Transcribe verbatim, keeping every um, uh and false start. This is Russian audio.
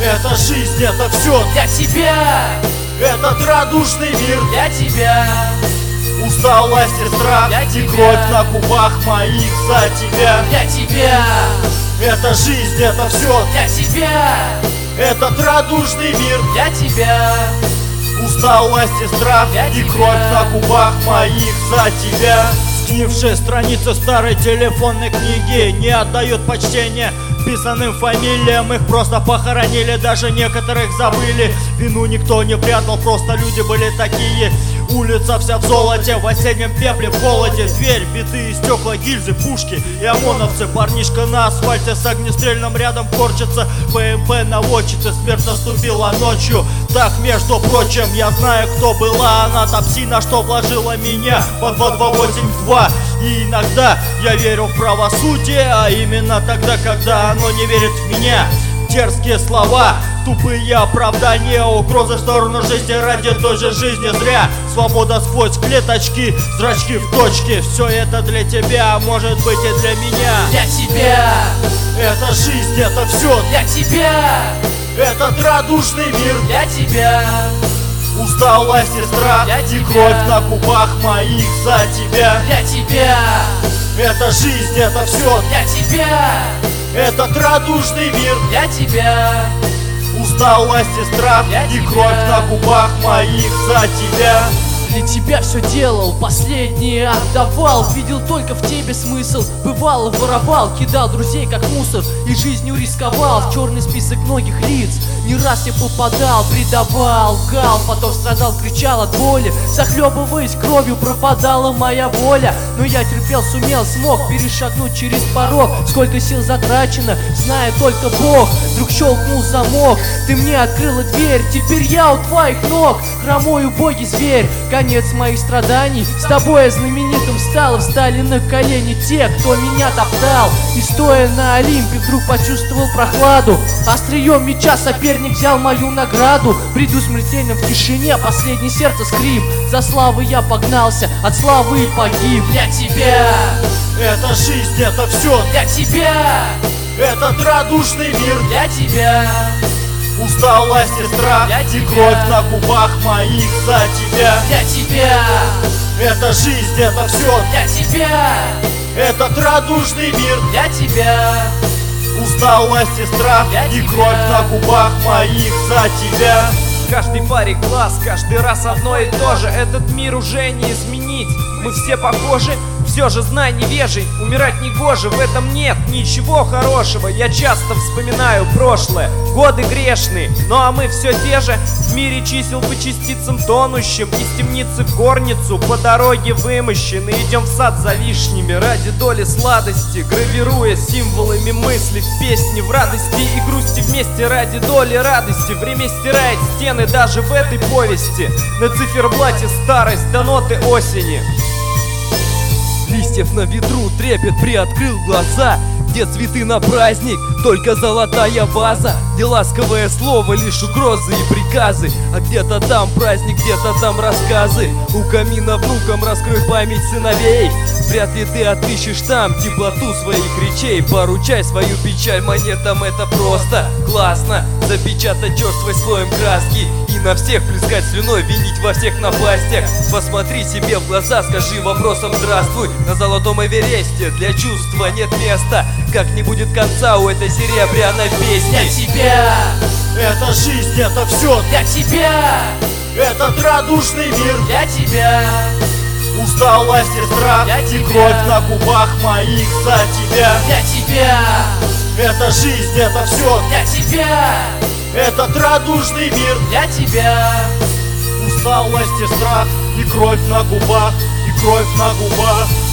Эта жизнь, это все для тебя. Этот радужный мир для тебя. Усталость и страх для и тебя. кровь на губах моих за тебя. Для тебя. Эта жизнь, это все для тебя. Этот радужный мир для тебя. Усталость и страх для и тебя. кровь на губах моих за тебя. Сгнившие страницы старой телефонной книги не отдают почтения писанным фамилиям, их просто похоронили, даже некоторых забыли. Вину никто не прятал, просто люди были такие. Улица вся в золоте, в осеннем пепле, в холоде. Дверь, битые стекла, гильзы, пушки и ОМОНовцы. Парнишка на асфальте с огнестрельным рядом корчится. ПМП наводчица, смерть наступила ночью. Так, между прочим, я знаю, кто была она, та псина, что вложила меня под два два восемь два. И иногда я верю в правосудие, а именно тогда, когда оно не верит в меня. Дерзкие слова, тупые оправдания, угрозы в сторону жизни ради той же жизни зря. Свобода сквозь клеточки, зрачки в точке. Все это для тебя, может быть и для меня. Для тебя. Эта жизнь, это все для тебя. Этот радужный мир для тебя. Усталость и страх для и тебя. кровь на губах моих за тебя. Для тебя. Эта жизнь, это все для тебя. Этот радужный мир для тебя. Усталость и страх для и тебя. кровь на губах моих за тебя. Для тебя все делал, последнее отдавал. Видел только в тебе смысл. Бывало воровал, кидал друзей как мусор и жизнью рисковал. В черный список многих лиц не раз я попадал, предавал, лгал, потом страдал, кричал от боли. Захлебываясь кровью, пропадала моя воля. Но я терпел, сумел, смог перешагнуть через порог. Сколько сил затрачено, знает только Бог. Вдруг щелкнул замок, ты мне открыла дверь. Теперь я у твоих ног, хромой убогий зверь. Конец моих страданий, с тобой я знаменитым стал. Встали на колени те, кто меня топтал. И стоя на Олимпе, вдруг почувствовал прохладу. Острием меча соперник взял мою награду. Приду смертельно в тишине, последнее сердце скрип. За славой я погнался, от славы и погиб. Для тебя. Эта жизнь, это все для тебя. Этот радужный мир для тебя. Усталость и страх для и тебя. кровь на губах моих за тебя. Для тебя. Эта жизнь, это все для тебя. Этот радужный мир для тебя. Усталость и страх для и тебя. кровь на губах моих за тебя. Каждый паре глаз, каждый раз одно и то же. Этот мир уже не изменить, мы все похожи. Все же знай, невежий, умирать не гоже. В этом нет ничего хорошего. Я часто вспоминаю прошлое, годы грешные. Ну а мы все те же, в мире чисел по частицам тонущим. Из темницы в горницу по дороге вымощены. Идем в сад за вишнями ради доли сладости, гравируя символами мысли в песне. В радости и грусти вместе ради доли радости. Время стирает стены даже в этой повести. На циферблате старость до ноты осени. Листьев на ветру трепет, приоткрыл глаза. Где цветы на праздник, только золотая ваза. Где ласковое слово, лишь угрозы и приказы. А где-то там праздник, где-то там рассказы. У камина внукам раскрой память сыновей. Вряд ли ты отыщешь там теплоту своих речей. Поручай свою печаль монетам, это просто классно. Запечатать черствой слоем краски и на всех плескать слюной, винить во всех напастях. Посмотри себе в глаза, скажи вопросом здравствуй. На золотом Эвересте для чувства нет места. Как не будет конца у этой серебряной песни. Для тебя. Эта жизнь, это все для тебя. Этот радужный мир для тебя. Усталость и страх для и тебя. кровь на губах моих за тебя. Для тебя. Эта жизнь, это все для тебя. Этот радужный мир для тебя. Усталость и страх и кровь на губах, и кровь на губах